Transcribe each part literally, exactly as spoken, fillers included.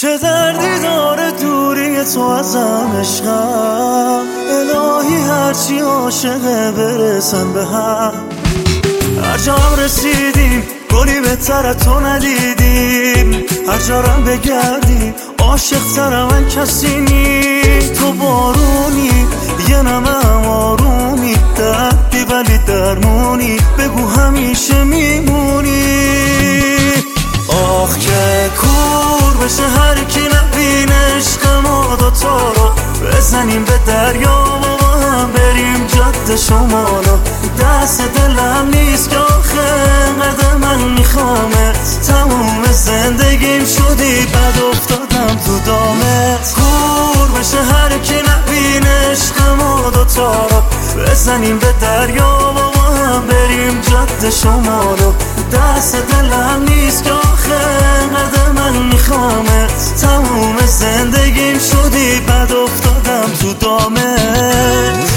چه دردی داره دوری تو ازم عشقم، الهی هرچی عاشقه برسن به هم. هر جا هم رسیدیم گلی بهتر تو ندیدیم، هر جارم بگردیم عاشق تر من کسی نی. تو بارونی یه نمه آرومی، دردی ولی درمونی، بگو همیشه میمونی. آخ که کور بشه هر کی نبینه عشق ما دوتا رو، بزنیم به دریا و با هم بریم جاده شمالو. دست دلم نیست که آخه قدر من میخوامت، تموم زندگیم شدی بد افتادم تو دامت. کور بشه هر کی نبینه عشق ما دوتا رو، بزنیم به دریا و با هم بریم جاده شمالو. دست دلم نیست که آخه قدر من میخوامت، تموم زندگیم شدی بد افتادم تو دامت.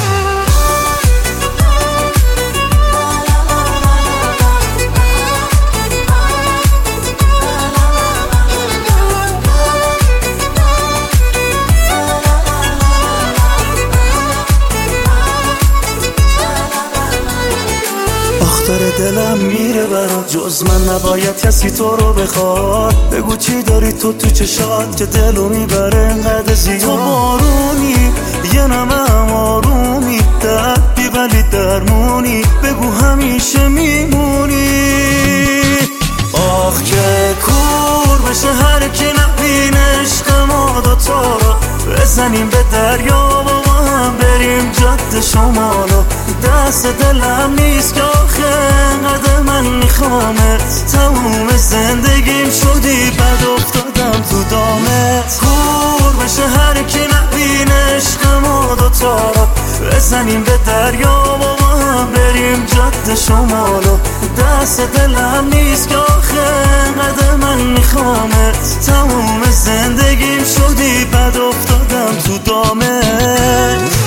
داره دلم میره برات، جز من نباید کسی تو رو بخواد. بگو چی داری تو تو چشات که دلو میبره انقدر زیاد. تو بارونی یه نمه آرومی، دردی ولی درمونی، بگو همیشه میمونی. آخ که کور بشه هر کی نبینه عشق ما دوتا رو، بزنیم به دریا و با هم بریم جاده شمالو. دست دلم نیست که آخه قدر من میخوامت، تموم زندگیم شدی بد افتادم تو دامت. کور بشه هر کی نبینه عشق ما دوتا رو، بزنیم به دریا و با هم بریم جاده شمالو. دست دلم نیست که آخه قدر من میخوامت، تموم زندگیم شدی بد افتادم تو دامت.